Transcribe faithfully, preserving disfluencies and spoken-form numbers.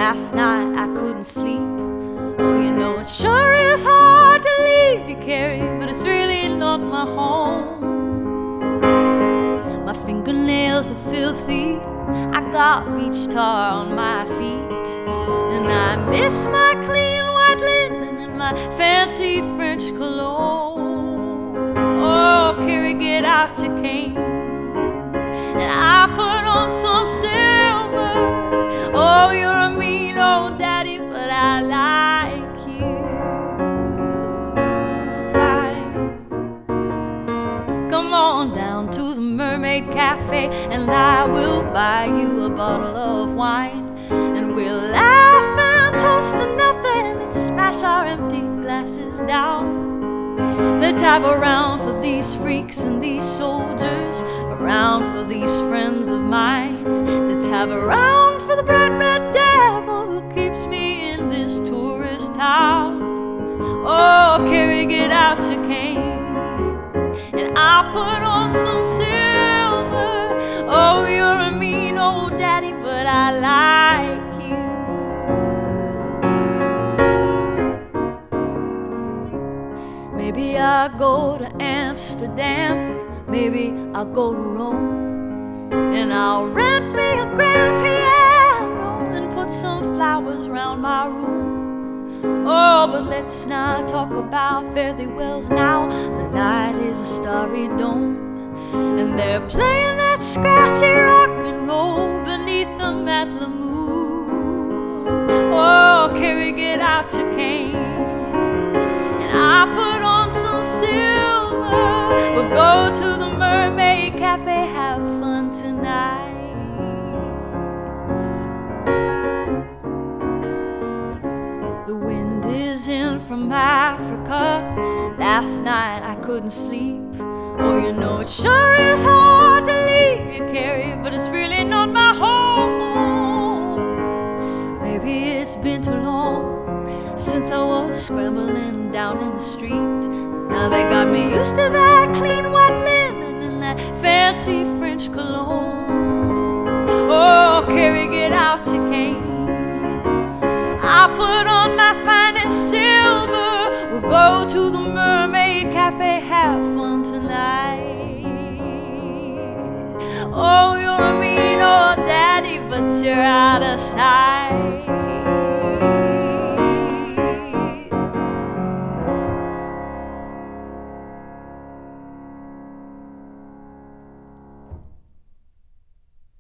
Last night I couldn't sleep. Oh, you know it sure is hard to leave you, Carrie, but it's really not my home. My fingernails are filthy, I got beach tar on my feet, and I miss my clean white linen and my fancy French cologne. Oh, Carrie, get out your cane, and I put on some silver. Oh, you're a mean old daddy, but I like you fine. Come on down to the Mermaid Cafe, and I will buy you a bottle of wine, and we'll laugh and toast to nothing and smash our empty glasses down. Let's have a round for these freaks and these soldiers, a round for these friends of mine. Let's have a round for the bright red devil who keeps me in this tourist town. Oh, Carrie, get out your cane, and I'll put on some silver. Oh, you're a mean old daddy, but I like you. Maybe I'll go to Amsterdam, maybe I'll go to Rome, and I'll rent me a grand piano and put some flowers round my room. Oh, but let's not talk about fare thee wells now. The night is a starry dome, and they're playing that scratchy rock and roll beneath the Matla moon. Oh, Carrie, get out your cane, and I put on some silver. We'll go to the Mermaid Cafe, have fun tonight. The wind is in from Africa. Last night I couldn't sleep. Oh, you know it sure is hard to leave you, Carrie, but it's really not my home. Maybe it's been too long since I was scrambling down in the street. Now they got me used to that clean white linen and that fancy French cologne. Oh, Carrie, get out your cane, I'll put on my finest silver. We'll go to the Mermaid Cafe, have fun tonight. Oh, you're a mean old daddy, but you're out of sight.